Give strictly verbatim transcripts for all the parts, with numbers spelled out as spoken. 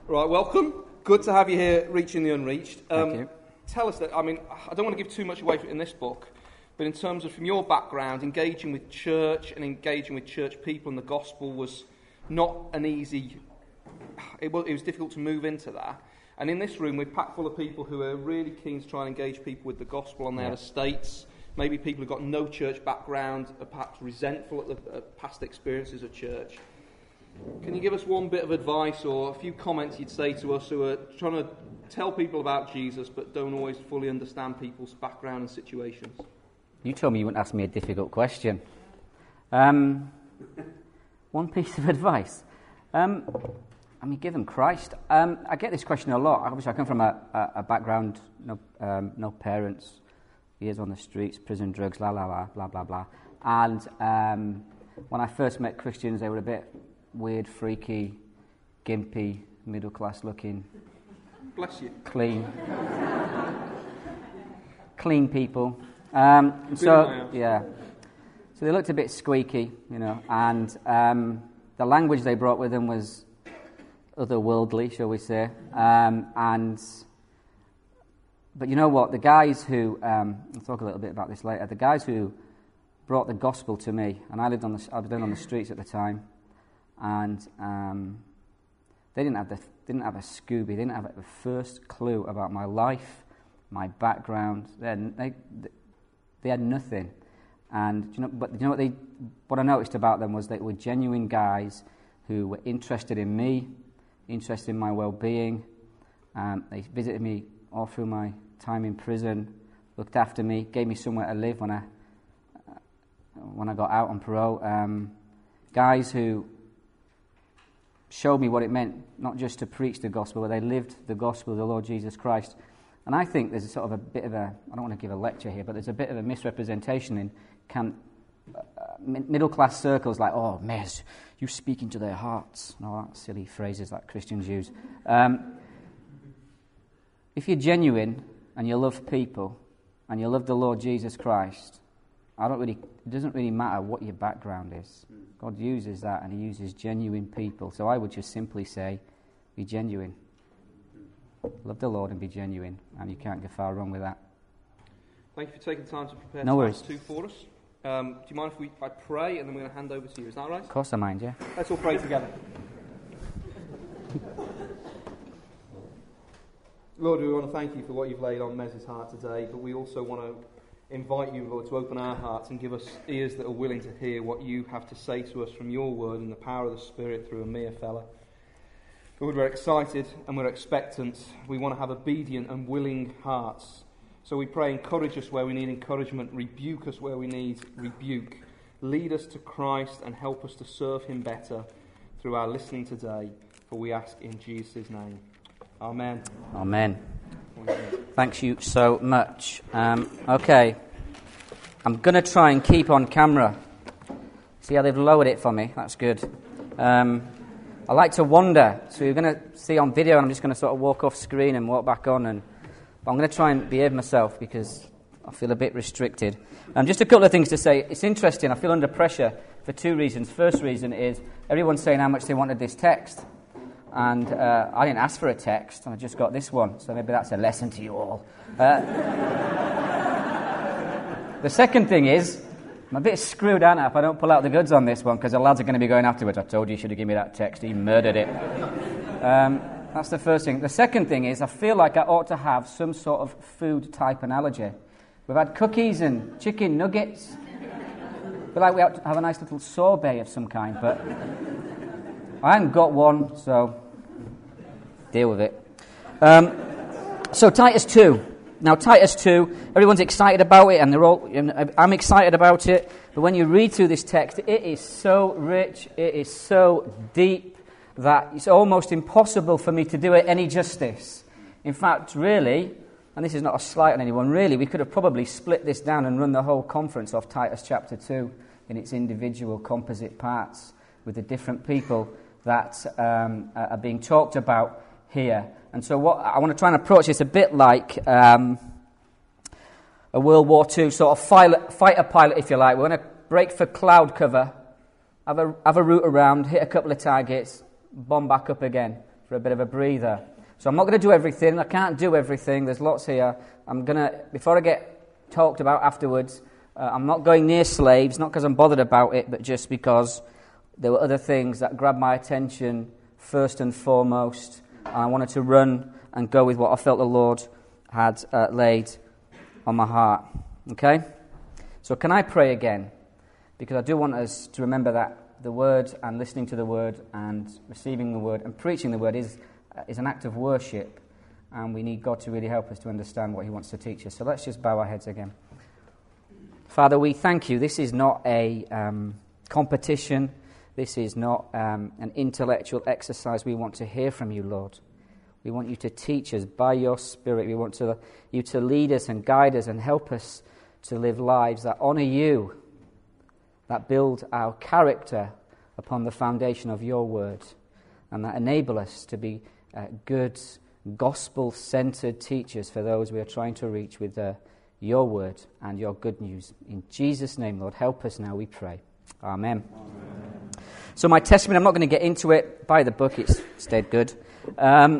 Right, welcome. Good to have you here, Reaching the Unreached. Um, Thank you. Tell us that, I mean, I don't want to give too much away in this book, but in terms of from your background, engaging with church and engaging with church people and the gospel was not an easy, it was, it was difficult to move into that. And in this room, we're packed full of people who are really keen to try and engage people with the gospel on their yeah. estates. Maybe people who've got no church background, are perhaps resentful at the at past experiences of church. Can you give us one bit of advice or a few comments you'd say to us who are trying to tell people about Jesus but don't always fully understand people's background and situations? You told me you wouldn't ask me a difficult question. Um, one piece of advice. Um, I mean, give them Christ. Um, I get this question a lot. Obviously, I come from a, a, a background, no, um, no parents, years on the streets, prison, drugs, la la la, blah blah blah. And um, when I first met Christians, they were a bit weird, freaky, gimpy, middle-class looking. Bless you. Clean. Clean people. Um, so, yeah. So they looked a bit squeaky, you know, and um, the language they brought with them was otherworldly, shall we say. Um, and, but you know what? The guys who, um, I'll talk a little bit about this later, the guys who brought the gospel to me, and I lived on the, I was down on the streets at the time, and um, they didn't have the didn't have a Scooby. They didn't have the first clue about my life, my background. They had, they, they had nothing. And you know, but you know what they what I noticed about them was they were genuine guys who were interested in me, interested in my well-being. Um, they visited me all through my time in prison, looked after me, gave me somewhere to live when I uh, when I got out on parole. Um, guys who showed me what it meant not just to preach the gospel, but they lived the gospel of the Lord Jesus Christ. And I think there's a sort of a bit of a, I don't want to give a lecture here, but there's a bit of a misrepresentation in can, uh, middle-class circles like, oh, Mez, you speak into their hearts, and all that silly phrases that Christians use. Um, if you're genuine and you love people and you love the Lord Jesus Christ, I don't really, it doesn't really matter what your background is. God uses that, and he uses genuine people. So I would just simply say, be genuine. Love the Lord and be genuine, and you can't go far wrong with that. Thank you for taking time to prepare no worries. two for us. Um, do you mind if we I pray and then we're going to hand over to you? Is that right? Of course I mind, yeah. Let's all pray together. Lord, we want to thank you for what you've laid on Mez's heart today, but we also want to invite you, Lord, to open our hearts and give us ears that are willing to hear what you have to say to us from your word and the power of the Spirit through a mere fella. Lord, we're excited and we're expectant. We want to have obedient and willing hearts. So we pray, encourage us where we need encouragement, rebuke us where we need rebuke. Lead us to Christ and help us to serve him better through our listening today. For we ask in Jesus' name. Amen. Amen. Thanks you so much. Um, okay, I'm going to try and keep on camera. See how they've lowered it for me? That's good. Um, I like to wander, so you're going to see on video, and I'm just going to sort of walk off screen and walk back on. And but I'm going to try and behave myself because I feel a bit restricted. Um, just a couple of things to say. It's interesting. I feel under pressure for two reasons. First reason is everyone's saying how much they wanted this text. And uh, I didn't ask for a text, and I just got this one, so maybe that's a lesson to you all. Uh, the second thing is, I'm a bit screwed, aren't I, if I don't pull out the goods on this one, because the lads are going to be going afterwards. I told you you should have given me that text. He murdered it. Um, that's the first thing. The second thing is, I feel like I ought to have some sort of food-type analogy. We've had cookies and chicken nuggets. I feel like we ought to have a nice little sorbet of some kind, but I haven't got one, so deal with it. Um, so Titus two. Now Titus two, everyone's excited about it, and they're all. I'm excited about it. But when you read through this text, it is so rich, it is so deep that it's almost impossible for me to do it any justice. In fact, really, and this is not a slight on anyone, really, we could have probably split this down and run the whole conference off Titus chapter two in its individual composite parts with the different people that um, are being talked about here. And so what I want to try and approach this a bit like um, a World War Two sort of fighter pilot, if you like. We're going to break for cloud cover, have a, have a route around, hit a couple of targets, bomb back up again. for a bit of a breather. So I'm not going to do everything. I can't do everything. There's lots here. I'm going to, before I get talked about afterwards, uh, I'm not going near slaves, not because I'm bothered about it, but just because there were other things that grabbed my attention first and foremost. And I wanted to run and go with what I felt the Lord had uh, laid on my heart. Okay? So can I pray again? Because I do want us to remember that the word and listening to the word and receiving the word and preaching the word is uh, is an act of worship, and we need God to really help us to understand what he wants to teach us. So let's just bow our heads again. Father, we thank you. This is not a um, competition. This is not um, an intellectual exercise. We want to hear from you, Lord. We want you to teach us by your Spirit. We want to, you to lead us and guide us and help us to live lives that honour you, that build our character upon the foundation of your word, and that enable us to be uh, good, gospel-centred teachers for those we are trying to reach with uh, your word and your good news. In Jesus' name, Lord, help us now, we pray. Amen. Amen. So my testimony, I'm not going to get into it. Buy the book, it's stayed good. Um,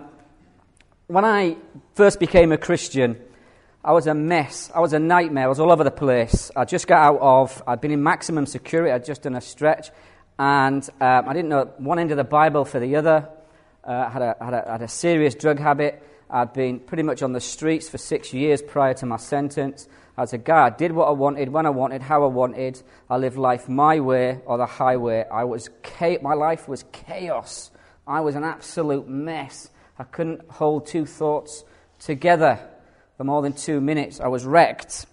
when I first became a Christian, I was a mess. I was a nightmare. I was all over the place. I just got out of, I'd been in maximum security. I'd just done a stretch. And um, I didn't know one end of the Bible for the other. Uh, I had a, had, a, had a serious drug habit. I'd been pretty much on the streets for six years prior to my sentence. I was a guy. I did what I wanted, when I wanted, how I wanted. I lived life my way or the highway. I was cha- My life was chaos. I was an absolute mess. I couldn't hold two thoughts together for more than two minutes. I was wrecked.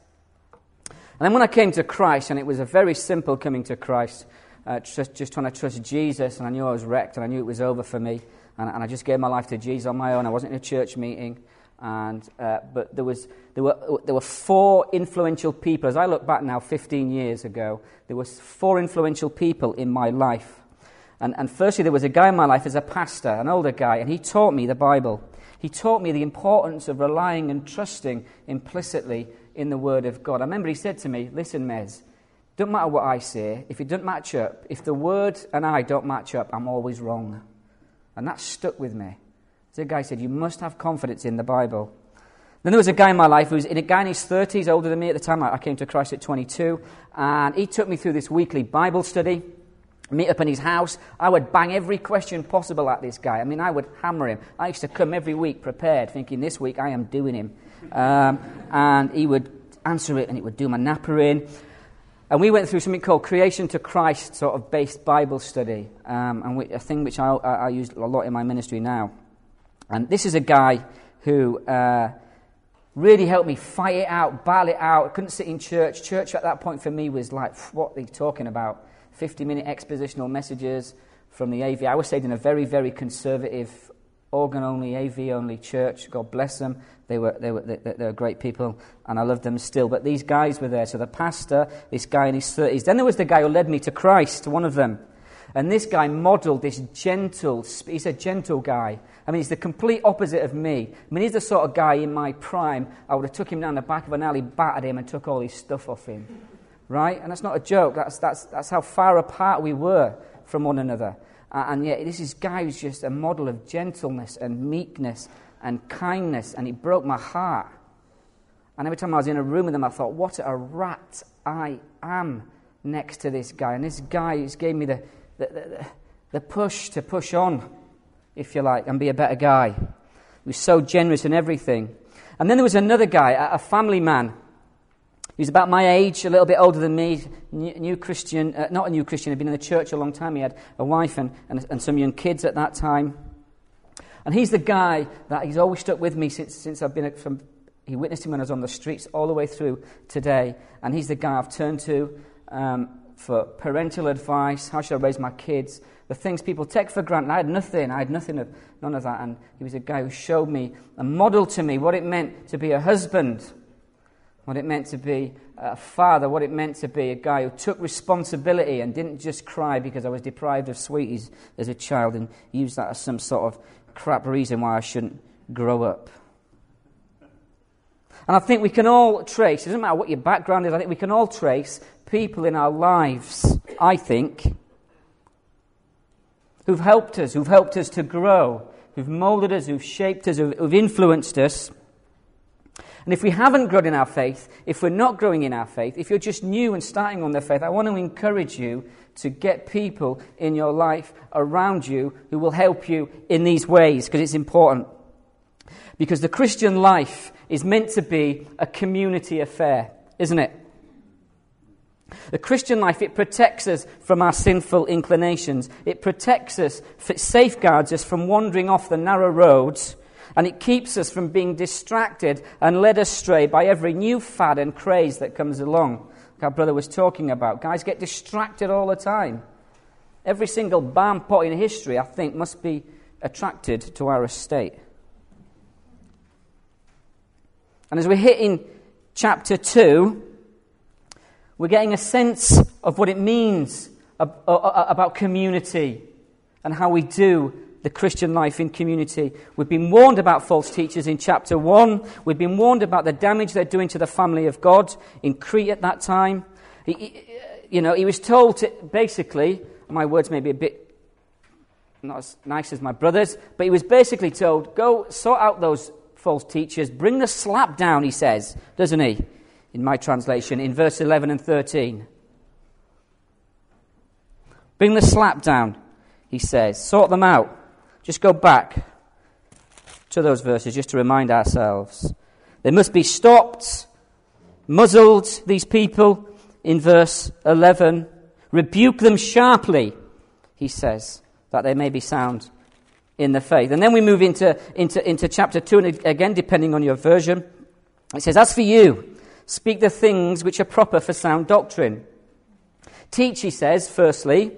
And then when I came to Christ, and it was a very simple coming to Christ, uh, just, just trying to trust Jesus, and I knew I was wrecked, and I knew it was over for me, and, and I just gave my life to Jesus on my own. I wasn't in a church meeting, and uh, but there was there were there were four influential people. As I look back now, fifteen years ago, there were four influential people in my life. And, and firstly, there was a guy in my life as a pastor, an older guy, and he taught me the Bible. He taught me the importance of relying and trusting implicitly in the Word of God. I remember he said to me, listen, Mez, don't matter what I say, if it doesn't match up, if the Word and I don't match up, I'm always wrong. And that stuck with me. The guy said, you must have confidence in the Bible. Then there was a guy in my life who was a guy in his thirties, older than me at the time. I came to Christ at twenty-two, and he took me through this weekly Bible study. Meet up in his house. I would bang every question possible at this guy. I mean, I would hammer him. I used to come every week prepared, thinking this week I am doing him. Um, and he would answer it, and it would do my napper in. And we went through something called Creation to Christ sort of based Bible study, um, and we, a thing which I, I, I use a lot in my ministry now. And this is a guy who uh, really helped me fight it out, battle it out. I couldn't sit in church. Church at that point for me was like, what are they talking about? fifty-minute expositional messages from the A V. I was stayed in a very, very conservative, organ-only, A V-only church. God bless them. They were they were they, they were great people, and I love them still. But these guys were there. So the pastor, this guy in his thirties. Then there was the guy who led me to Christ, one of them. And this guy modelled this gentle, he's a gentle guy. I mean, he's the complete opposite of me. I mean, he's the sort of guy in my prime, I would have took him down the back of an alley, battered him, and took all his stuff off him. Right? And that's not a joke. That's that's that's how far apart we were from one another. Uh, and yet this is guy who's just a model of gentleness and meekness and kindness, and it broke my heart. And every time I was in a room with him, I thought, what a rat I am next to this guy. And this guy just gave me the the, the, the push to push on, if you like, and be a better guy. He was so generous in everything. And then there was another guy, a, a family man. He was about my age, a little bit older than me, new, new Christian, uh, not a new Christian, he'd been in the church a long time. He had a wife and, and, and some young kids at that time. And he's the guy that he's always stuck with me since since I've been from, he witnessed him when I was on the streets all the way through today. And he's the guy I've turned to um, for parental advice, how should I raise my kids, the things people take for granted. I had nothing, I had nothing of, none of that. And he was a guy who showed me and modelled to me what it meant to be a husband, what it meant to be a father, what it meant to be a guy who took responsibility and didn't just cry because I was deprived of sweeties as a child and used that as some sort of crap reason why I shouldn't grow up. And I think we can all trace, it doesn't matter what your background is, I think we can all trace people in our lives, I think, who've helped us, who've helped us to grow, who've moulded us, who've shaped us, who've, who've influenced us. And if we haven't grown in our faith, if we're not growing in our faith, if you're just new and starting on the faith, I want to encourage you to get people in your life around you who will help you in these ways, because it's important. Because the Christian life is meant to be a community affair, isn't it? The Christian life, it protects us from our sinful inclinations. It protects us, it safeguards us from wandering off the narrow roads, and it keeps us from being distracted and led astray by every new fad and craze that comes along. Like our brother was talking about. Guys get distracted all the time. Every single balm pot in history, I think, must be attracted to our estate. And as we hit in chapter two, we're getting a sense of what it means about community and how we do the Christian life in community. We've been warned about false teachers in chapter one. We've been warned about the damage they're doing to the family of God in Crete at that time. He, you know, he was told to, basically, my words may be a bit not as nice as my brother's, but he was basically told, go sort out those false teachers, bring the slap down, he says, doesn't he? In my translation, in verse eleven and thirteen. Bring the slap down, he says. Sort them out. Just go back to those verses just to remind ourselves. They must be stopped, muzzled, these people, in verse eleven. Rebuke them sharply, he says, that they may be sound in the faith. And then we move into, into, into chapter two, and again, depending on your version, it says, as for you, speak the things which are proper for sound doctrine. Teach, he says, firstly.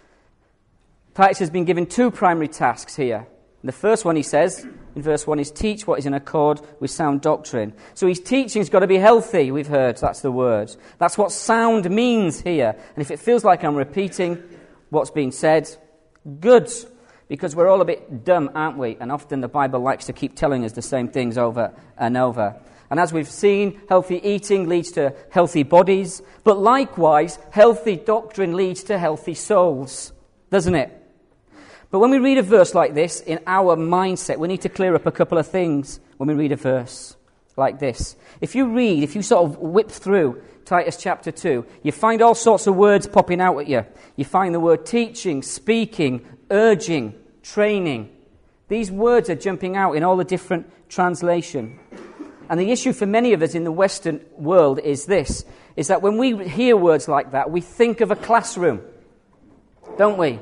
Titus has been given two primary tasks here. The first one, he says, in verse one, is teach what is in accord with sound doctrine. So his teaching's got to be healthy, we've heard, that's the word. That's what sound means here. And if it feels like I'm repeating what's being said, good, because we're all a bit dumb, aren't we? And often the Bible likes to keep telling us the same things over and over. And as we've seen, healthy eating leads to healthy bodies. But likewise, healthy doctrine leads to healthy souls, doesn't it? But when we read a verse like this, in our mindset, we need to clear up a couple of things when we read a verse like this. If you read, if you sort of whip through Titus chapter two, you find all sorts of words popping out at you. You find the word teaching, speaking, urging, training. These words are jumping out in all the different translations. And the issue for many of us in the Western world is this, is that when we hear words like that, we think of a classroom, don't we?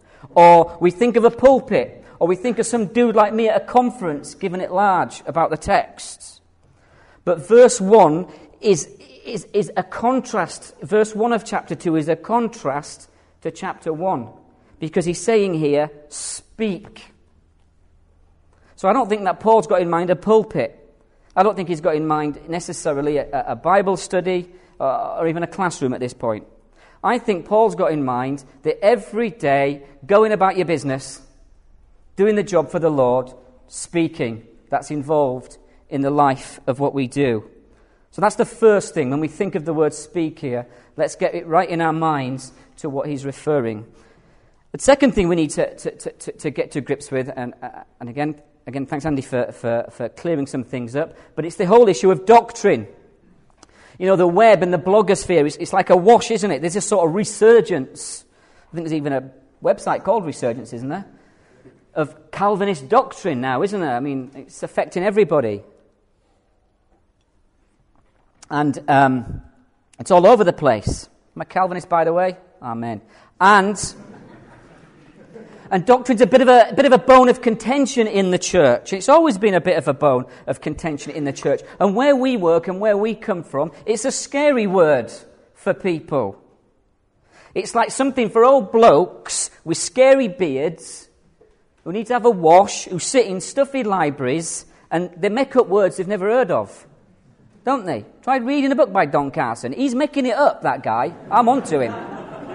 Or we think of a pulpit, or we think of some dude like me at a conference giving it large about the texts. But verse one is, is, is a contrast. Verse one of chapter two is a contrast to chapter one, because he's saying here, speak. So I don't think that Paul's got in mind a pulpit. I don't think he's got in mind necessarily a, a Bible study uh, or even a classroom at this point. I think Paul's got in mind that every day, going about your business, doing the job for the Lord, speaking, that's involved in the life of what we do. So that's the first thing. When we think of the word speak here, let's get it right in our minds to what he's referring. The second thing we need to, to, to, to get to grips with, and, uh, and again, Again, thanks, Andy, for, for, for clearing some things up. But it's the whole issue of doctrine. You know, the web and the blogosphere, it's, it's like a wash, isn't it? There's a sort of resurgence. I think there's even a website called Resurgence, isn't there? Of Calvinist doctrine now, isn't there? I mean, it's affecting everybody. And um, it's all over the place. I'm a Calvinist, by the way. Amen. And... And doctrine's a bit of a, a bit of a bone of contention in the church. It's always been a bit of a bone of contention in the church. And where we work and where we come from, it's a scary word for people. It's like something for old blokes with scary beards who need to have a wash, who sit in stuffy libraries, and they make up words they've never heard of. Don't they? Try reading a book by Don Carson. He's making it up, that guy. I'm on to him.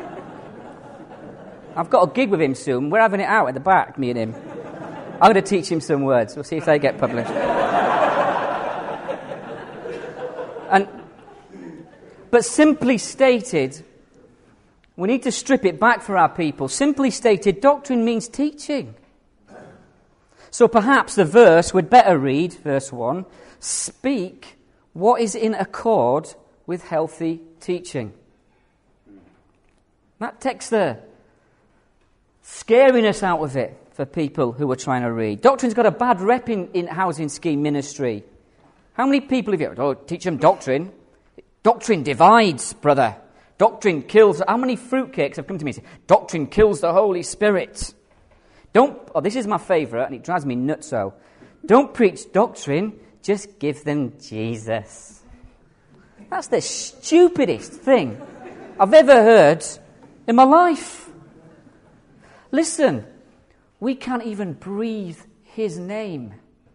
I've got a gig with him soon. We're having it out at the back, me and him. I'm going to teach him some words. We'll see if they get published. and, but simply stated, we need to strip it back for our people. Simply stated, doctrine means teaching. So perhaps the verse would better read, verse one, speak what is in accord with healthy teaching. That text there, scaring us out of it for people who are trying to read. Doctrine's got a bad rep in, in housing scheme ministry. How many people have you, oh, teach them doctrine? Doctrine divides, brother. Doctrine kills. How many fruitcakes have come to me and said, doctrine kills the Holy Spirit? Don't, oh, this is my favourite, and it drives me nutso. Don't preach doctrine, just give them Jesus. That's the stupidest thing I've ever heard in my life. Listen, we can't even breathe his name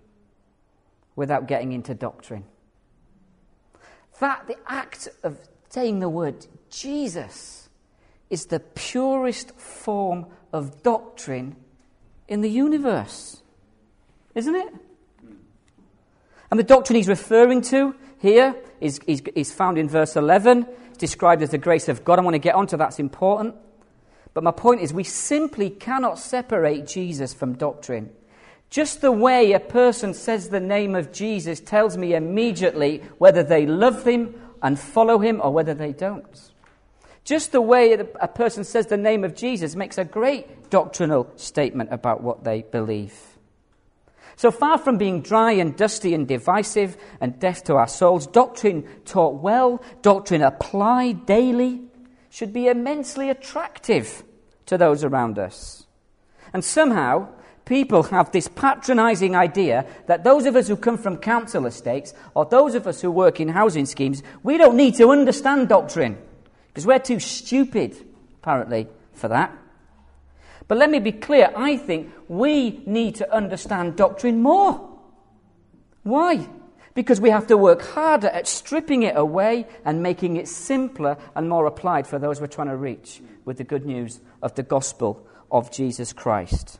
without getting into doctrine. That, the act of saying the word Jesus is the purest form of doctrine in the universe. Isn't it? And the doctrine he's referring to here is, is, is found in verse eleven. It's described as the grace of God. I want to get onto that's important. But my point is, we simply cannot separate Jesus from doctrine. Just the way a person says the name of Jesus tells me immediately whether they love him and follow him or whether they don't. Just the way a person says the name of Jesus makes a great doctrinal statement about what they believe. So far from being dry and dusty and divisive and death to our souls, doctrine taught well, doctrine applied daily, should be immensely attractive to those around us. And somehow, people have this patronizing idea that those of us who come from council estates or those of us who work in housing schemes, we don't need to understand doctrine because we're too stupid, apparently, for that. But let me be clear, I think we need to understand doctrine more. Why? Because we have to work harder at stripping it away and making it simpler and more applied for those we're trying to reach with the good news of the gospel of Jesus Christ.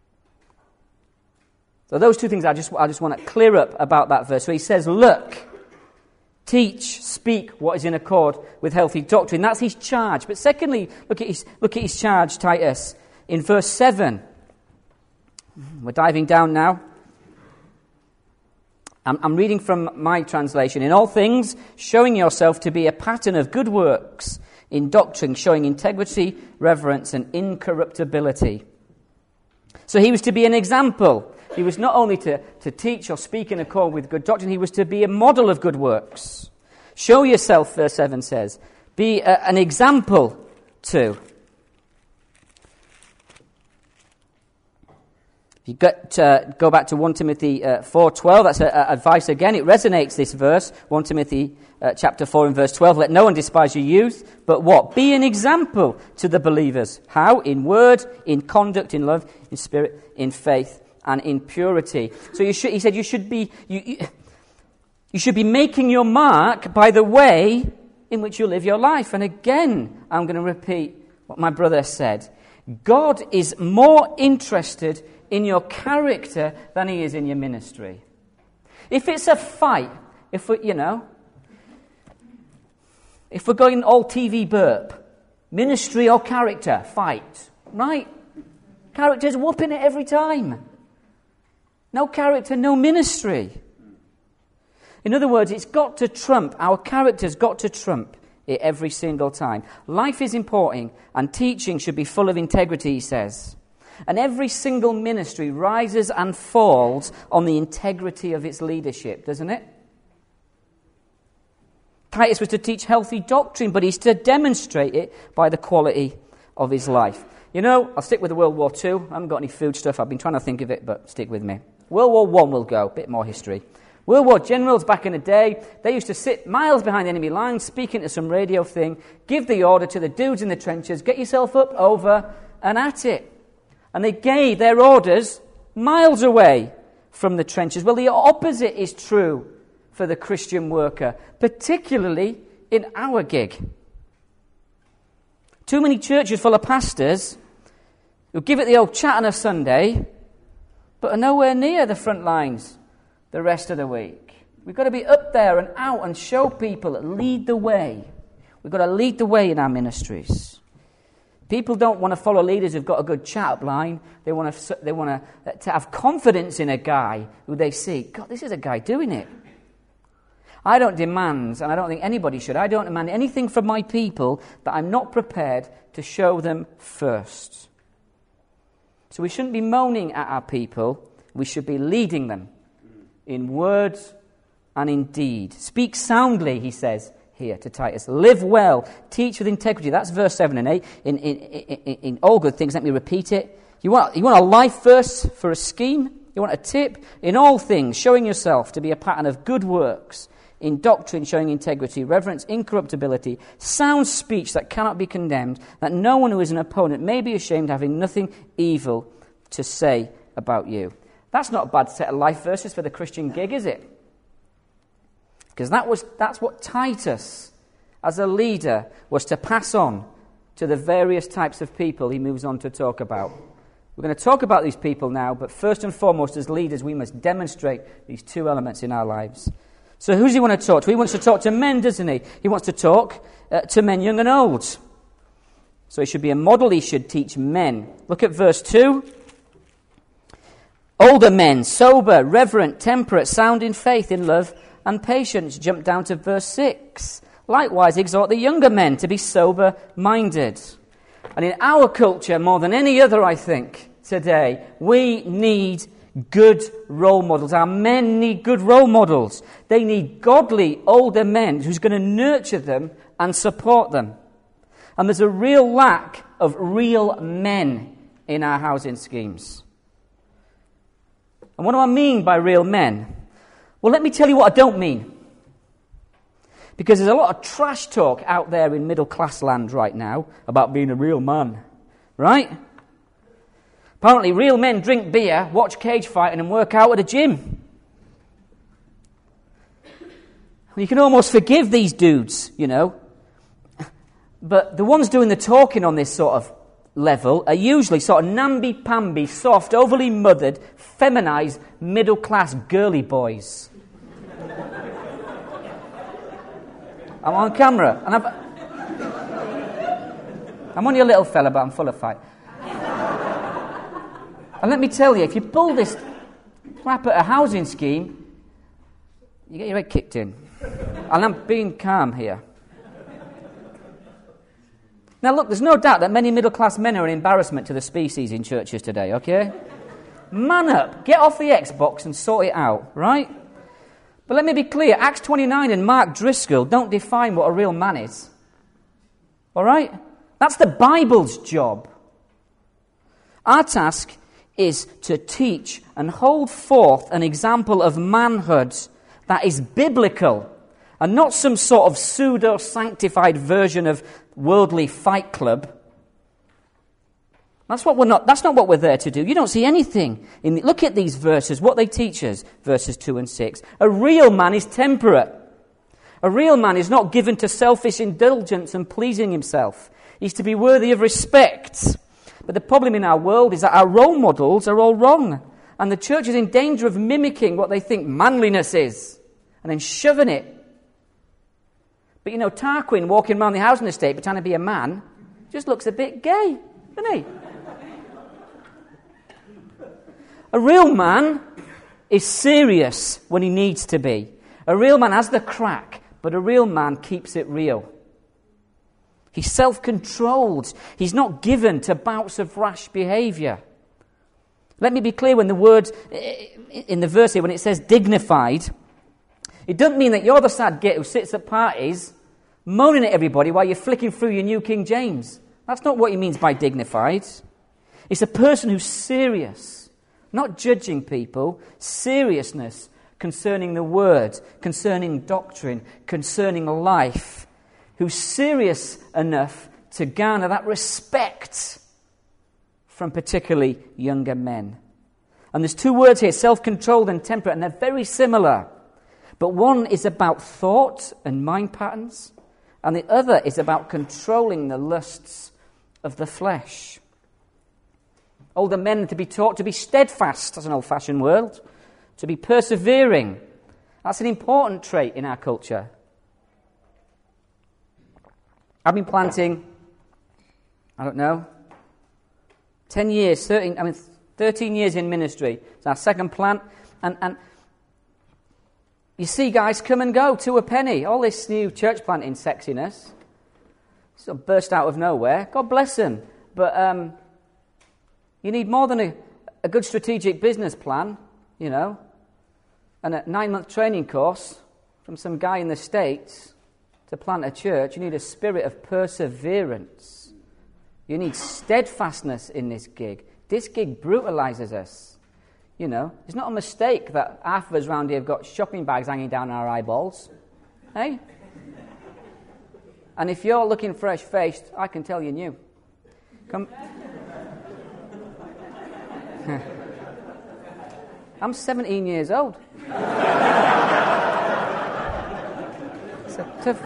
So those two things I just, I just want to clear up about that verse. So he says, look, teach, speak what is in accord with healthy doctrine. That's his charge. But secondly, look at his, look at his charge, Titus, in verse seven. We're diving down now. I'm, I'm reading from my translation. In all things, showing yourself to be a pattern of good works, in doctrine, showing integrity, reverence, and incorruptibility. So he was to be an example. He was not only to, to teach or speak in accord with good doctrine, he was to be a model of good works. Show yourself, verse seven says. Be a, an example to. If you get, uh, go back to First Timothy uh, four twelve, that's a, a advice again. It resonates, this verse, First Timothy uh, chapter four and verse twelve. Let no one despise your youth, but what? Be an example to the believers. How? In word, in conduct, in love, in spirit, in faith, and in purity. So you should, he said you should be you, you, you should be making your mark by the way in which you live your life. And again, I'm going to repeat what my brother said. God is more interested in your character than he is in your ministry. If it's a fight, if we, you know, if we're going all T V burp, ministry or character, fight, right? Character's whooping it every time. No character, no ministry. In other words, it's got to trump, our character's got to trump it every single time. Life is important, and teaching should be full of integrity, he says. And every single ministry rises and falls on the integrity of its leadership, doesn't it? Titus was to teach healthy doctrine, but he's to demonstrate it by the quality of his life. You know, I'll stick with the World War Two. I haven't got any food stuff. I've been trying to think of it, but stick with me. World War One will go, a bit more history. World War generals back in the day, they used to sit miles behind enemy lines, speaking to some radio thing, give the order to the dudes in the trenches, get yourself up, over, and at it. And they gave their orders miles away from the trenches. Well, the opposite is true for the Christian worker, particularly in our gig. Too many churches full of pastors who give it the old chat on a Sunday, but are nowhere near the front lines the rest of the week. We've got to be up there and out and show people, lead the way. We've got to lead the way in our ministries. People don't want to follow leaders who've got a good chat-up line. They want to, they want to, to have confidence in a guy who they see, God, this is a guy doing it. I don't demand, and I don't think anybody should, I don't demand anything from my people that I'm not prepared to show them first. So we shouldn't be moaning at our people. We should be leading them in word and in deed. Speak soundly, he says here to Titus. Live well. Teach with integrity. That's verse seven and eight. In, in, in, in all good things, let me repeat it. You want, you want a life verse for a scheme? You want a tip? In all things, showing yourself to be a pattern of good works. In doctrine, showing integrity, reverence, incorruptibility, sound speech that cannot be condemned, that no one who is an opponent may be ashamed, having nothing evil to say about you. That's not a bad set of life verses for the Christian gig, is it? Because that was that's what Titus, as a leader, was to pass on to the various types of people he moves on to talk about. We're going to talk about these people now, but first and foremost, as leaders, we must demonstrate these two elements in our lives. So who does he want to talk to? He wants to talk to men, doesn't he? He wants to talk uh, to men young and old. So he should be a model. He should teach men. Look at verse two. Older men, sober, reverent, temperate, sound in faith, in love and patience. Jump down to verse six. Likewise, exhort the younger men to be sober-minded. And in our culture, more than any other, I think, today, we need good role models. Our men need good role models. They need godly older men who's going to nurture them and support them. And there's a real lack of real men in our housing schemes. And what do I mean by real men? Well, let me tell you what I don't mean. Because there's a lot of trash talk out there in middle class land right now about being a real man. Right? Apparently, real men drink beer, watch cage fighting, and work out at a gym. You can almost forgive these dudes, you know. But the ones doing the talking on this sort of level are usually sort of namby-pamby, soft, overly mothered, feminized, middle-class girly boys. I'm on camera, and I've, I'm only a little fella, but I'm full of fight. And let me tell you, if you pull this crap at a housing scheme, you get your head kicked in. And I'm being calm here. Now look, there's no doubt that many middle-class men are an embarrassment to the species in churches today, okay? Man up, get off the Xbox and sort it out, right? But let me be clear, Acts twenty-nine and Mark Driscoll don't define what a real man is. All right? That's the Bible's job. Our task is to teach and hold forth an example of manhood that is biblical and not some sort of pseudo-sanctified version of worldly fight club. That's what we're not. That's not what we're there to do. You don't see anything. In the, look at these verses, what they teach us, verses two and six. A real man is temperate. A real man is not given to selfish indulgence and pleasing himself. He's to be worthy of respect. But the problem in our world is that our role models are all wrong. And the church is in danger of mimicking what they think manliness is. And then shoving it. But you know, Tarquin walking around the housing estate pretending to be a man just looks a bit gay, doesn't he? A real man is serious when he needs to be. A real man has the crack, but a real man keeps it real. He's self-controlled. He's not given to bouts of rash behaviour. Let me be clear, when the word in the verse here, when it says dignified, it doesn't mean that you're the sad git who sits at parties moaning at everybody while you're flicking through your New King James. That's not what he means by dignified. It's a person who's serious, not judging people, seriousness concerning the word, concerning doctrine, concerning life, who's serious enough to garner that respect from particularly younger men. And there's two words here, self-controlled and temperate, and they're very similar. But one is about thought and mind patterns, and the other is about controlling the lusts of the flesh. Older men are to be taught to be steadfast, that's an old-fashioned word, to be persevering. That's an important trait in our culture. I've been planting I don't know, ten years, thirteen, I mean, thirteen years in ministry. It's our second plant. And, and you see guys come and go to a penny. All this new church planting sexiness sort of burst out of nowhere. God bless them. But um, you need more than a, a good strategic business plan, you know, and a nine-month training course from some guy in the States to plant a church. You need a spirit of perseverance. You need steadfastness in this gig. This gig brutalizes us. You know, it's not a mistake that half of us around here have got shopping bags hanging down our eyeballs. Hey? And if you're looking fresh-faced, I can tell you new. Come. I'm seventeen years old. It's a tough...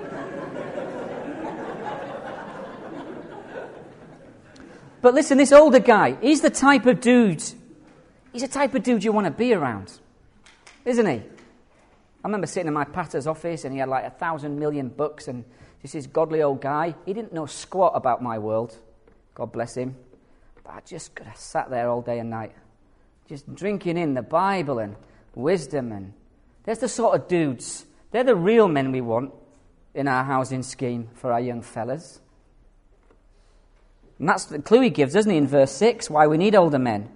But listen, this older guy, he's the type of dude, he's the type of dude you want to be around, isn't he? I remember sitting in my pater's office and he had like a thousand million books and just this godly old guy. He didn't know squat about my world, God bless him. But I just could have sat there all day and night, just drinking in the Bible and wisdom. And there's the sort of dudes, they're the real men we want in our housing scheme for our young fellas. And that's the clue he gives, doesn't he, in verse six, why we need older men.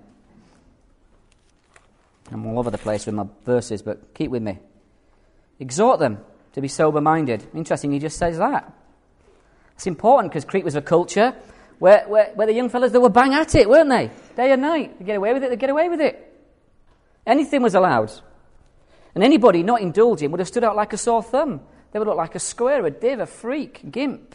I'm all over the place with my verses, but keep with me. Exhort them to be sober-minded. Interesting, he just says that. It's important because Crete was a culture where, where, where the young fellas, they were bang at it, weren't they? Day and night. They get away with it, they get away with it. Anything was allowed. And anybody not indulging would have stood out like a sore thumb. They would look like a square, a div, a freak, a gimp.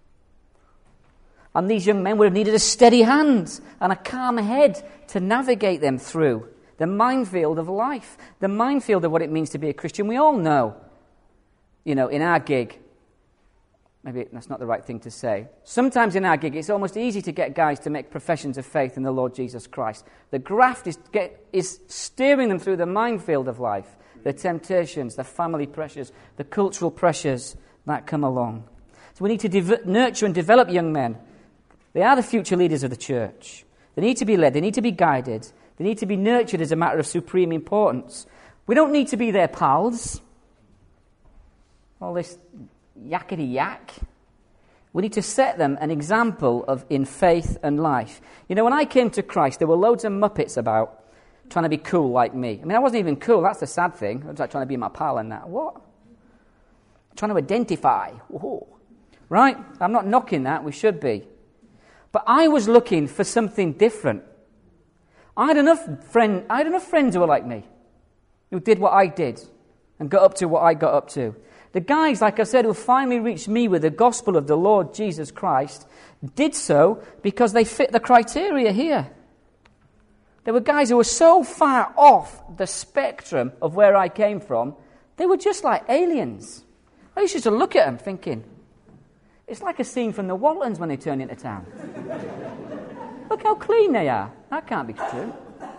And these young men would have needed a steady hand and a calm head to navigate them through the minefield of life, the minefield of what it means to be a Christian. We all know, you know, in our gig, maybe that's not the right thing to say. Sometimes in our gig, it's almost easy to get guys to make professions of faith in the Lord Jesus Christ. The graft is, get, is steering them through the minefield of life, the temptations, the family pressures, the cultural pressures that come along. So we need to de- nurture and develop young men. They are the future leaders of the church. They need to be led. They need to be guided. They need to be nurtured as a matter of supreme importance. We don't need to be their pals. All this yakety yak. We need to set them an example of in faith and life. You know, when I came to Christ, there were loads of muppets about trying to be cool like me. I mean, I wasn't even cool. That's the sad thing. I was like trying to be my pal and that. What? Trying to identify. Whoa. Right? I'm not knocking that. We should be. But I was looking for something different. I had enough friend, I had enough friends who were like me, who did what I did and got up to what I got up to. The guys, like I said, who finally reached me with the gospel of the Lord Jesus Christ did so because they fit the criteria here. There were guys who were so far off the spectrum of where I came from, they were just like aliens. I used to look at them thinking, it's like a scene from the Waltons when they turn into town. Look how clean they are. That can't be true.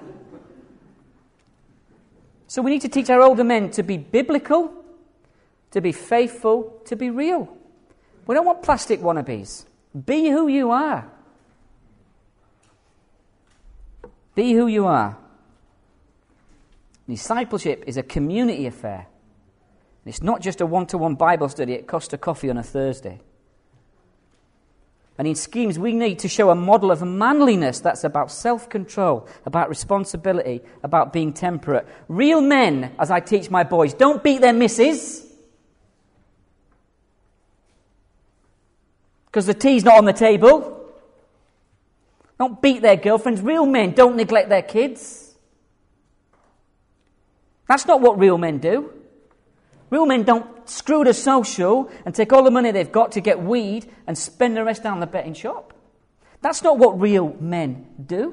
So we need to teach our older men to be biblical, to be faithful, to be real. We don't want plastic wannabes. Be who you are. Be who you are. Discipleship is a community affair. It's not just a one-to-one Bible study at Costa Coffee on a Thursday. And in schemes, we need to show a model of manliness that's about self-control, about responsibility, about being temperate. Real men, as I teach my boys, don't beat their missus because the tea's not on the table. Don't beat their girlfriends. Real men don't neglect their kids. That's not what real men do. Real men don't screw the social and take all the money they've got to get weed and spend the rest down the betting shop. That's not what real men do.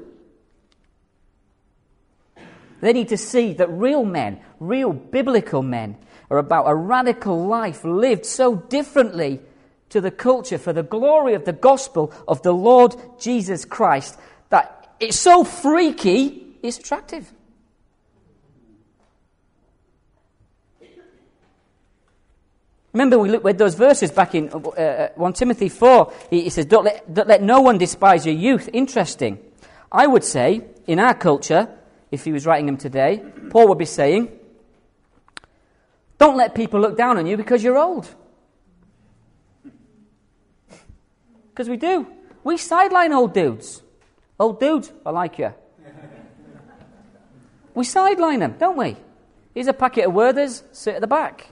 They need to see that real men, real biblical men, are about a radical life lived so differently to the culture for the glory of the gospel of the Lord Jesus Christ that it's so freaky, it's attractive. Remember, we looked at those verses back in uh, First Timothy four. He, he says, don't let, don't let no one despise your youth. Interesting. I would say, in our culture, if he was writing them today, Paul would be saying, don't let people look down on you because you're old. Because we do. We sideline old dudes. Old dudes, I like you. We sideline them, don't we? Here's a packet of Werthers, sit at the back.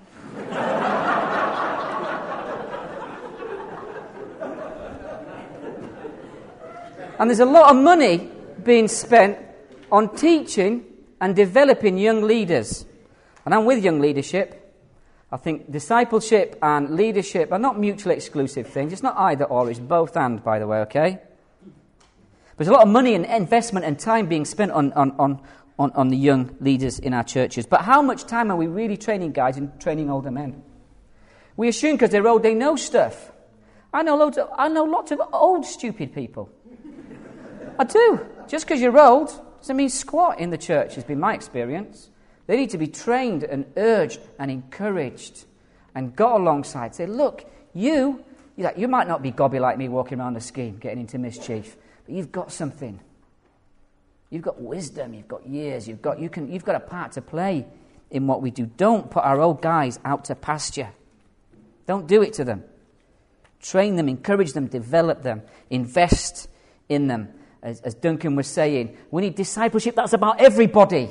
And there's a lot of money being spent on teaching and developing young leaders. And I'm with young leadership. I think discipleship and leadership are not mutually exclusive things. It's not either or, it's both and, by the way, okay? There's a lot of money and investment and time being spent on, on, on, on, on the young leaders in our churches. But how much time are we really training guys and training older men? We assume because they're old they know stuff. I know loads of, I know lots of old stupid people. I do. Just because you're old doesn't mean squat in the church, has been my experience. They need to be trained and urged and encouraged and got alongside. Say, look, you, you might not be gobby like me walking around the scheme, getting into mischief, but you've got something. You've got wisdom, you've got years, you've got, you can, you've got a part to play in what we do. Don't put our old guys out to pasture. Don't do it to them. Train them, encourage them, develop them, invest in them. As, as Duncan was saying, we need discipleship that's about everybody.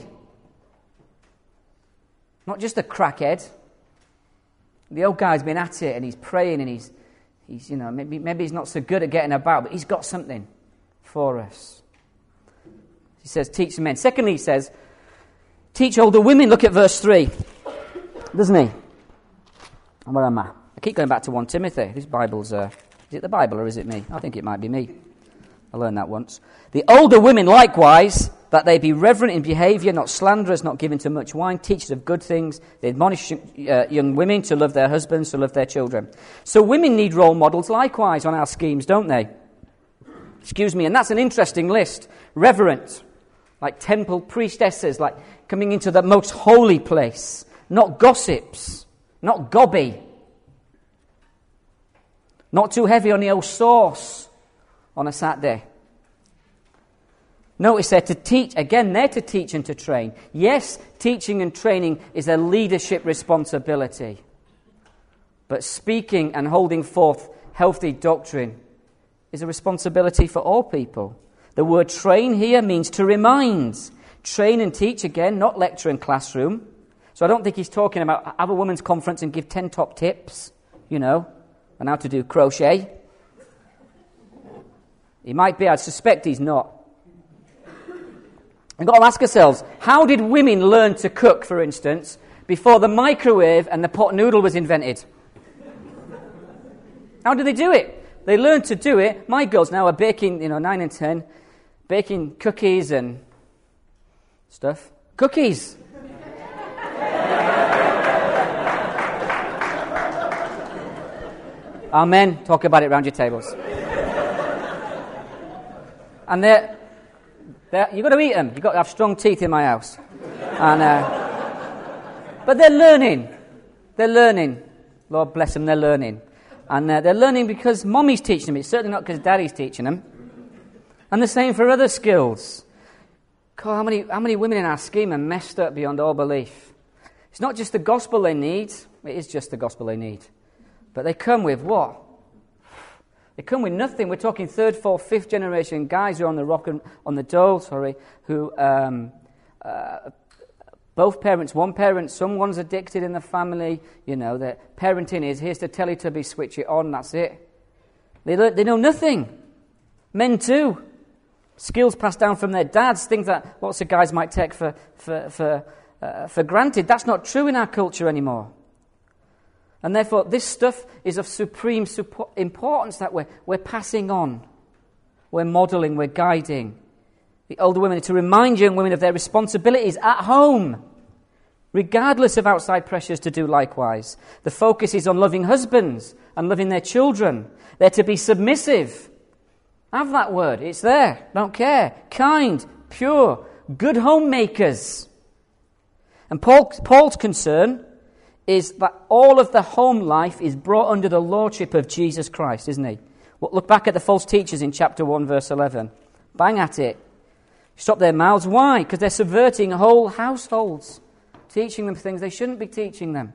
Not just a crackhead. The old guy's been at it and he's praying and he's, he's you know, maybe, maybe he's not so good at getting about, but he's got something for us. He says, teach the men. Secondly, he says, teach older women. Look at verse three. Doesn't he? Where am I? I keep going back to First Timothy. This Bible's, uh, is it the Bible or is it me? I think it might be me. I learned that once. The older women likewise, that they be reverent in behaviour, not slanderers, not given to much wine, teachers of good things. They admonish uh, young women to love their husbands, to love their children. So women need role models likewise on our schemes, don't they? Excuse me, and that's an interesting list. Reverent, like temple priestesses, like coming into the most holy place. Not gossips, not gobby. Not too heavy on the old sauce on a Saturday. Notice they're to teach, again, they're to teach and to train. Yes, teaching and training is a leadership responsibility. But speaking and holding forth healthy doctrine is a responsibility for all people. The word train here means to remind. Train and teach, again, not lecture and classroom. So I don't think he's talking about have a women's conference and give ten top tips, you know, on how to do crochet. He might be, I suspect he's not. We've got to ask ourselves, how did women learn to cook, for instance, before the microwave and the pot noodle was invented? How did they do it? They learned to do it. My girls now are baking, you know, nine and ten, baking cookies and stuff. Cookies! Amen. Talk about it around your tables. And they're, they're, you've got to eat them. You've got to have strong teeth in my house. And, uh, but they're learning. They're learning. Lord bless them, they're learning. And uh, they're learning because mommy's teaching them. It's certainly not because daddy's teaching them. And the same for other skills. God, how many, how many women in our scheme are messed up beyond all belief? It's not just the gospel they need. It is just the gospel they need. But they come with what? They come with nothing. We're talking third, fourth, fifth generation guys who are on the rock and on the dole, sorry, who um, uh, both parents, one parent, someone's addicted in the family. You know, the parenting is here's the Teletubby, switch it on, that's it. They learn, they know nothing. Men too. Skills passed down from their dads, things that lots of guys might take for for for, uh, for granted. That's not true in our culture anymore. And therefore, this stuff is of supreme support, importance that we're, we're passing on. We're modelling, we're guiding. The older women to remind young women of their responsibilities at home, regardless of outside pressures to do likewise. The focus is on loving husbands and loving their children. They're to be submissive. Have that word, it's there, don't care. Kind, pure, good homemakers. And Paul, Paul's concern is that all of the home life is brought under the lordship of Jesus Christ, isn't he? Well, look back at the false teachers in chapter one, verse eleven. Bang at it. Stop their mouths. Why? Because they're subverting whole households, teaching them things they shouldn't be teaching them.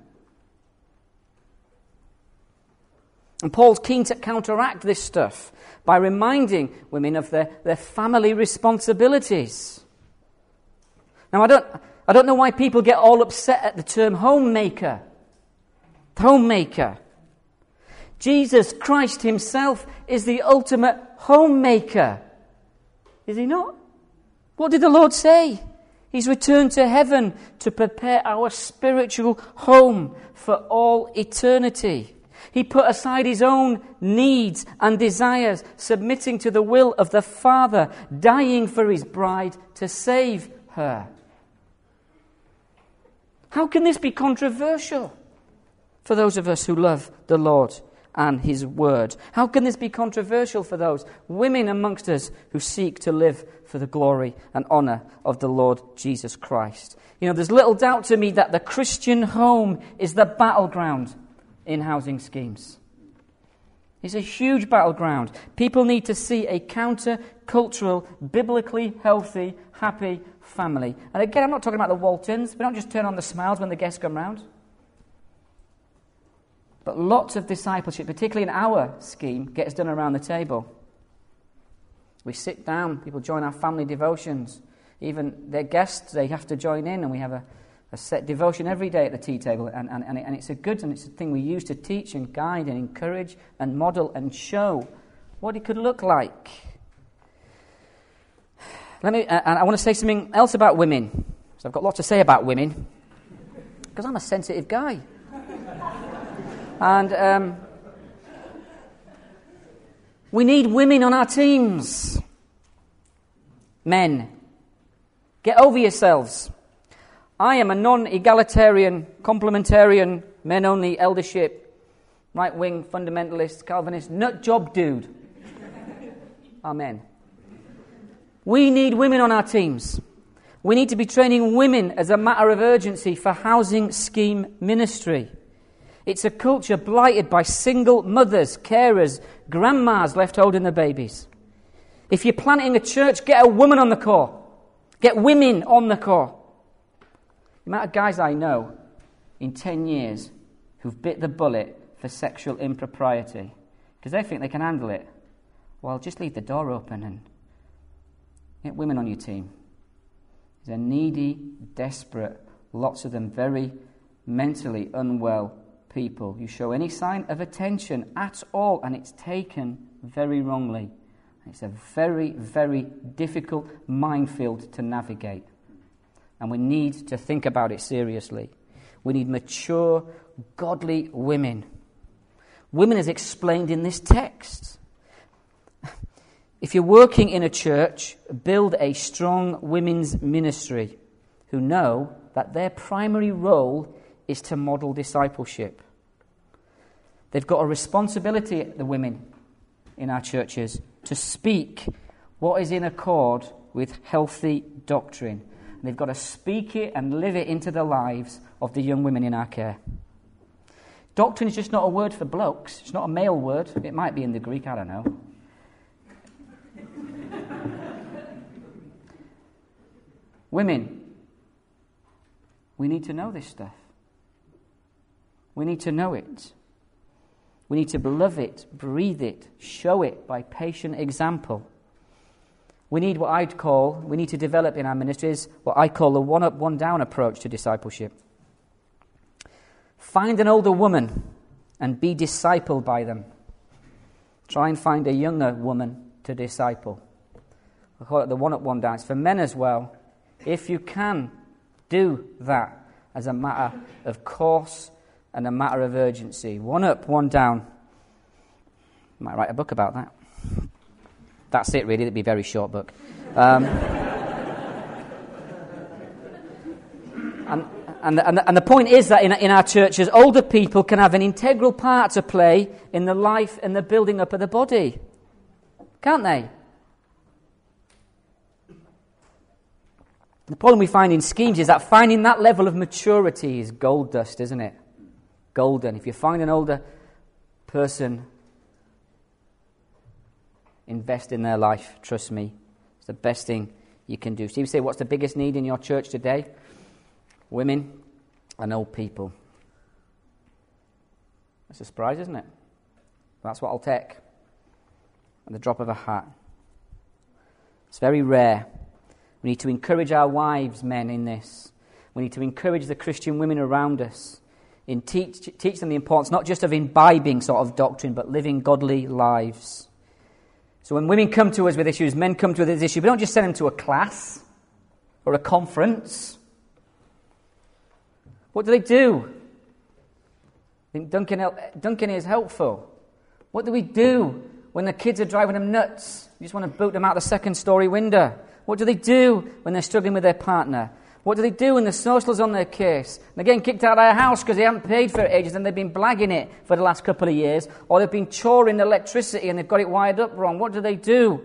And Paul's keen to counteract this stuff by reminding women of their, their family responsibilities. Now, I don't, I don't know why people get all upset at the term homemaker. Homemaker. Jesus Christ himself is the ultimate homemaker. Is he not? What did the Lord say? He's returned to heaven to prepare our spiritual home for all eternity. He put aside his own needs and desires, submitting to the will of the Father, dying for his bride to save her. How can this be controversial for those of us who love the Lord and his word? How can this be controversial for those women amongst us who seek to live for the glory and honour of the Lord Jesus Christ? You know, there's little doubt to me that the Christian home is the battleground in housing schemes. It's a huge battleground. People need to see a counter-cultural, biblically healthy, happy family. And again, I'm not talking about the Waltons. We don't just turn on the smiles when the guests come round. But lots of discipleship, particularly in our scheme, gets done around the table. We sit down, people join our family devotions. Even their guests, they have to join in, and we have a, a set devotion every day at the tea table. And, and, and, it, and it's a good and it's a thing we use to teach and guide and encourage and model and show what it could look like. Let me, uh, and I want to say something else about women. So I've got lots to say about women, because I'm a sensitive guy. And um, we need women on our teams. Men, get over yourselves. I am a non-egalitarian, complementarian, men-only eldership, right-wing, fundamentalist, Calvinist, nut job dude. Amen. We need women on our teams. We need to be training women as a matter of urgency for housing scheme ministry. It's a culture blighted by single mothers, carers, grandmas left holding their babies. If you're planting a church, get a woman on the core. Get women on the core. The amount of guys I know in ten years who've bit the bullet for sexual impropriety because they think they can handle it. Well, just leave the door open and get women on your team. They're needy, desperate, lots of them very mentally unwell people. You show any sign of attention at all, and it's taken very wrongly. It's a very, very difficult minefield to navigate. And we need to think about it seriously. We need mature, godly women. Women as explained in this text. If you're working in a church, build a strong women's ministry who know that their primary role is to model discipleship. They've got a responsibility, the women in our churches, to speak what is in accord with healthy doctrine. And they've got to speak it and live it into the lives of the young women in our care. Doctrine is just not a word for blokes. It's not a male word. It might be in the Greek, I don't know. Women, we need to know this stuff. We need to know it. We need to love it, breathe it, show it by patient example. We need what I'd call, we need to develop in our ministries what I call the one-up, one-down approach to discipleship. Find an older woman and be discipled by them. Try and find a younger woman to disciple. I call it the one-up, one-down. It's for men as well. If you can, do that as a matter of course and a matter of urgency. One up, one down. I might write a book about that. That's it, really. It'd be a very short book. Um, and, and, the, and, the, and the point is that in, in our churches, older people can have an integral part to play in the life and the building up of the body. Can't they? The problem we find in schemes is that finding that level of maturity is gold dust, isn't it? golden. If you find an older person, invest in their life. Trust me. It's the best thing you can do. So you say, what's the biggest need in your church today? Women and old people. That's a surprise, isn't it? That's what I'll take. At the drop of a hat. It's very rare. We need to encourage our wives, men, in this. We need to encourage the Christian women around us. In teach, teach them the importance not just of imbibing sort of doctrine, but living godly lives. So when women come to us with issues, men come to us with issues, we don't just send them to a class or a conference. What do they do? I think Duncan, Duncan is helpful. What do we do when the kids are driving them nuts? You just want to boot them out the second story window. What do they do when they're struggling with their partner? What do they do when the social's on their case? And they're getting kicked out of their house because they haven't paid for it ages and they've been blagging it for the last couple of years, or they've been choring the electricity and they've got it wired up wrong. What do they do?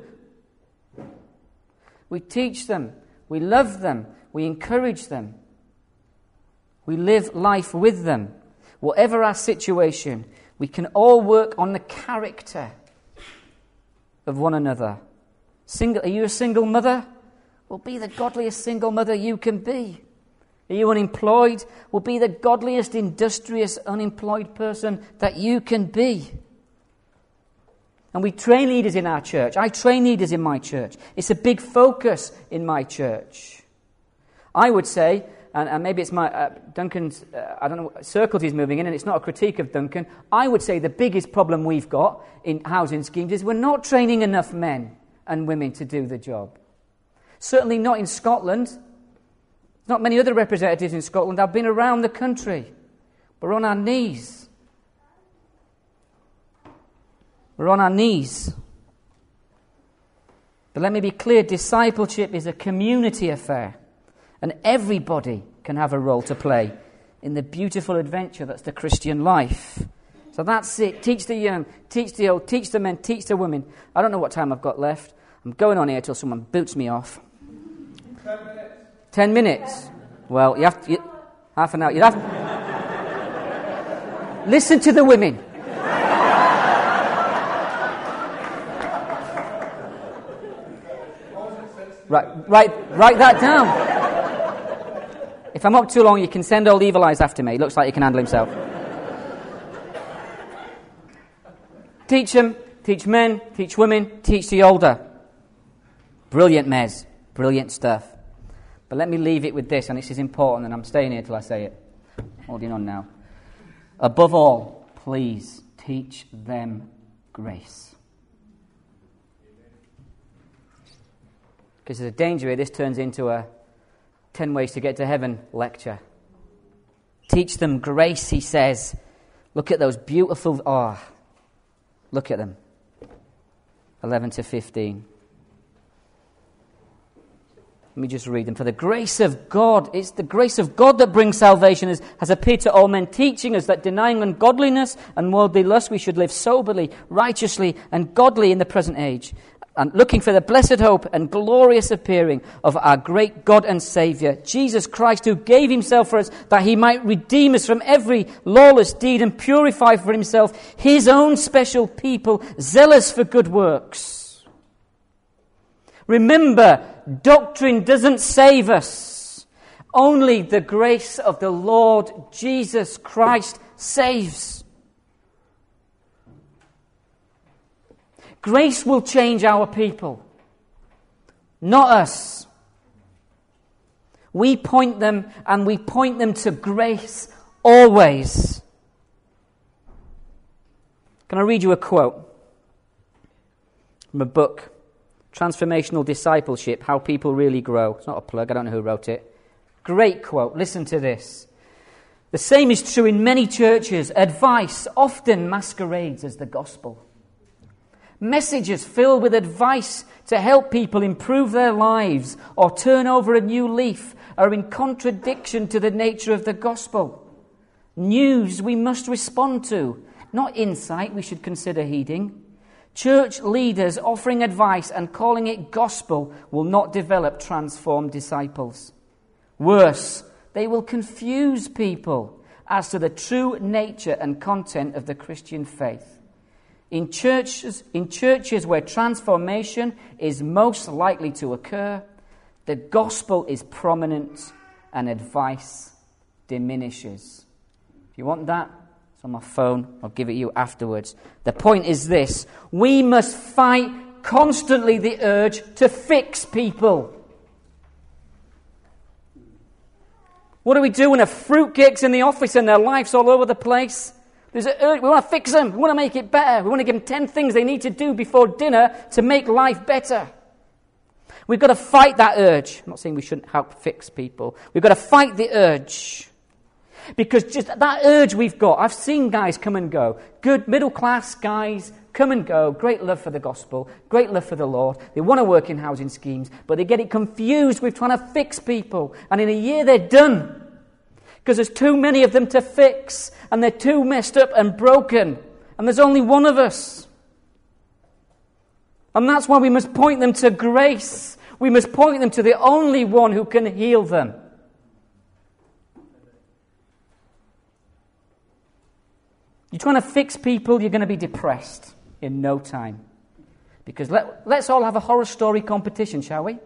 We teach them. We love them. We encourage them. We live life with them. Whatever our situation, we can all work on the character of one another. Single, are you a single mother? Well, be the godliest single mother you can be. Are you unemployed? Well, be the godliest, industrious, unemployed person that you can be. And we train leaders in our church. I train leaders in my church. It's a big focus in my church. I would say, and, and maybe it's my, uh, Duncan's, uh, I don't know, circles he's moving in, and it's not a critique of Duncan. I would say the biggest problem we've got in housing schemes is we're not training enough men and women to do the job. Certainly not in Scotland. There's not many other representatives in Scotland. I've been around the country. We're on our knees. We're on our knees. But let me be clear, discipleship is a community affair. And everybody can have a role to play in the beautiful adventure that's the Christian life. So that's it. Teach the young, teach the old, teach the men, teach the women. I don't know what time I've got left. I'm going on here till someone boots me off. Ten minutes. Ten minutes? Well, you have to... You, half an hour. You have to... Listen to the women. Right, right, write that down. If I'm up too long, you can send old Evil Eyes after me. He looks like he can handle himself. Teach them, teach men, teach women, teach the older. Brilliant, Mez. Brilliant stuff. But let me leave it with this, and this is important, and I'm staying here till I say it. Holding on now. Above all, please teach them grace. Because there's a danger here this turns into a ten ways to get to heaven lecture. Teach them grace, he says. Look at those beautiful... Oh, look at them. eleven to fifteen. Let me just read them. For the grace of God, it's the grace of God that brings salvation, has, has appeared to all men, teaching us that denying ungodliness and worldly lust, we should live soberly, righteously, and godly in the present age, and looking for the blessed hope and glorious appearing of our great God and Saviour, Jesus Christ, who gave himself for us, that he might redeem us from every lawless deed and purify for himself his own special people, zealous for good works. Remember, doctrine doesn't save us. Only the grace of the Lord Jesus Christ saves. Grace will change our people, not us. We point them, and we point them to grace always. Can I read you a quote from a book? Transformational Discipleship, How People Really Grow. It's not a plug, I don't know who wrote it. Great quote, listen to this. The same is true in many churches. Advice often masquerades as the gospel. Messages filled with advice to help people improve their lives or turn over a new leaf are in contradiction to the nature of the gospel. News we must respond to, not insight we should consider heeding. Church leaders offering advice and calling it gospel will not develop transformed disciples. Worse, they will confuse people as to the true nature and content of the Christian faith. In churches, in churches where transformation is most likely to occur, the gospel is prominent and advice diminishes. If you want that, it's on my phone. I'll give it you afterwards. The point is this: we must fight constantly the urge to fix people. What do we do when a fruitcake's in the office and their life's all over the place? There's a urge. We want to fix them. We want to make it better. We want to give them ten things they need to do before dinner to make life better. We've got to fight that urge. I'm not saying we shouldn't help fix people. We've got to fight the urge. Because just that urge we've got, I've seen guys come and go. Good middle-class guys come and go. Great love for the gospel. Great love for the Lord. They want to work in housing schemes, but they get it confused with trying to fix people. And in a year they're done. Because there's too many of them to fix. And they're too messed up and broken. And there's only one of us. And that's why we must point them to grace. We must point them to the only one who can heal them. You're trying to fix people, you're going to be depressed in no time. Because let, let's all have a horror story competition, shall we?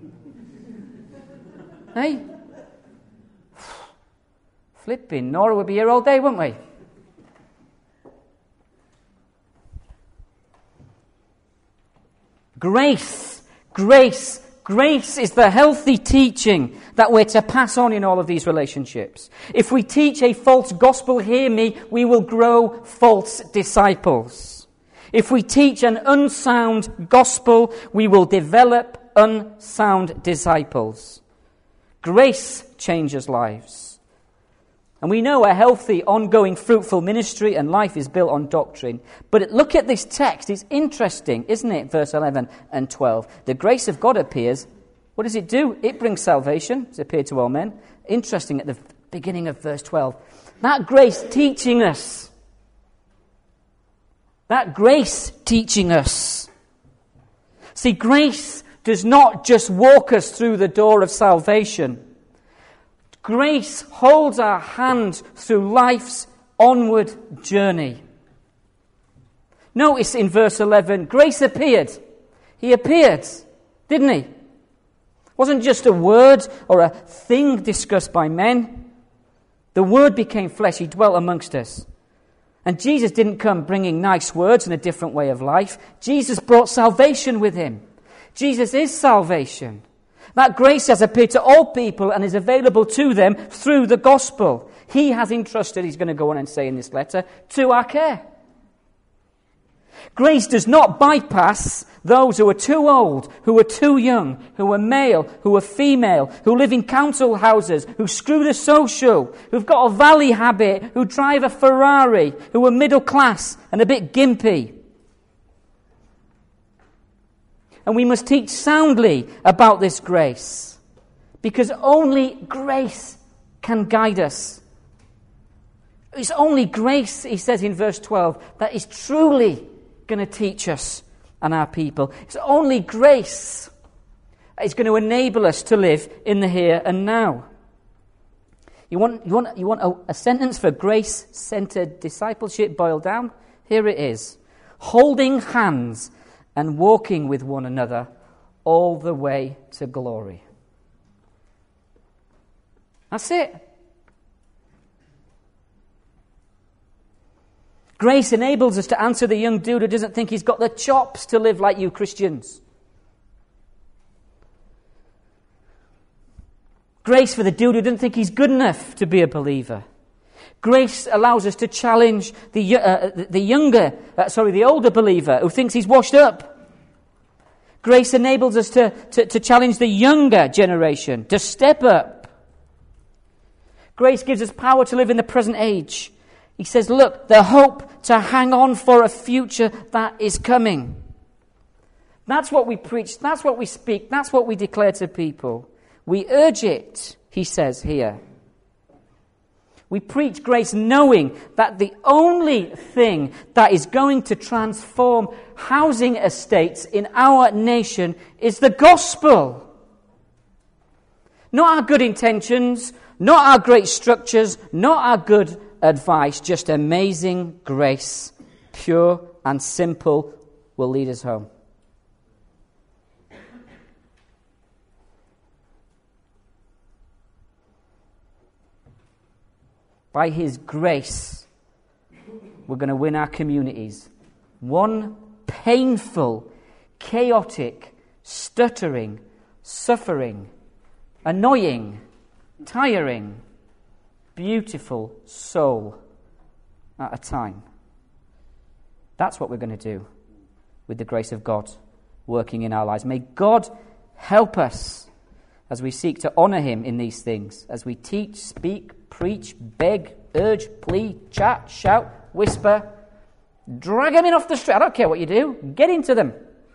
Hey? Flipping, Nora would be here all day, wouldn't we? Grace, grace, grace is the healthy teaching that we're to pass on in all of these relationships. If we teach a false gospel, hear me, we will grow false disciples. If we teach an unsound gospel, we will develop unsound disciples. Grace changes lives. And we know a healthy, ongoing, fruitful ministry and life is built on doctrine. But look at this text. It's interesting, isn't it? Verse eleven and twelve. The grace of God appears. What does it do? It brings salvation. It's appeared to all men. Interesting at the beginning of verse twelve. That grace teaching us. That grace teaching us. See, grace does not just walk us through the door of salvation. Grace holds our hand through life's onward journey. Notice in verse eleven, grace appeared. He appeared, didn't he? It wasn't just a word or a thing discussed by men. The Word became flesh. He dwelt amongst us. And Jesus didn't come bringing nice words and a different way of life. Jesus brought salvation with him. Jesus is salvation. That grace has appeared to all people and is available to them through the gospel. He has entrusted, he's going to go on and say in this letter, to our care. Grace does not bypass those who are too old, who are too young, who are male, who are female, who live in council houses, who screw the social, who've got a valley habit, who drive a Ferrari, who are middle class and a bit gimpy. And we must teach soundly about this grace, because only grace can guide us. It's only grace, he says in verse twelve, that is truly going to teach us and our people. It's only grace that is going to enable us to live in the here and now. You want, you want, you want a, a sentence for grace-centered discipleship boiled down? Here it is. Holding hands and walking with one another all the way to glory. That's it. Grace enables us to answer the young dude who doesn't think he's got the chops to live like you Christians. Grace for the dude who doesn't think he's good enough to be a believer. Grace allows us to challenge the uh, the younger, uh, sorry, the older believer who thinks he's washed up. Grace enables us to, to, to challenge the younger generation to step up. Grace gives us power to live in the present age. He says, look, the hope to hang on for a future that is coming. That's what we preach, that's what we speak, that's what we declare to people. We urge it, he says here. We preach grace knowing that the only thing that is going to transform housing estates in our nation is the gospel. Not our good intentions, not our great structures, not our good advice, just amazing grace, pure and simple, will lead us home. By his grace, we're going to win our communities. One painful, chaotic, stuttering, suffering, annoying, tiring, beautiful soul at a time. That's what we're going to do with the grace of God working in our lives. May God help us as we seek to honour him in these things, as we teach, speak, preach, beg, urge, plea, chat, shout, whisper, drag them in off the street. I don't care what you do. Get into them.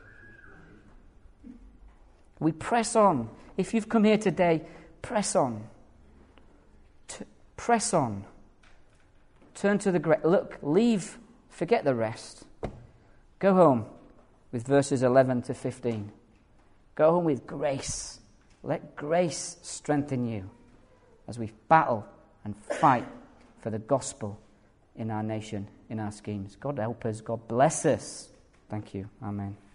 We press on. If you've come here today, press on. T- press on. Turn to the great. Look, leave. Forget the rest. Go home with verses eleven to fifteen. Go home with grace. Let grace strengthen you as we battle and fight for the gospel in our nation, in our schemes. God help us. God bless us. Thank you. Amen.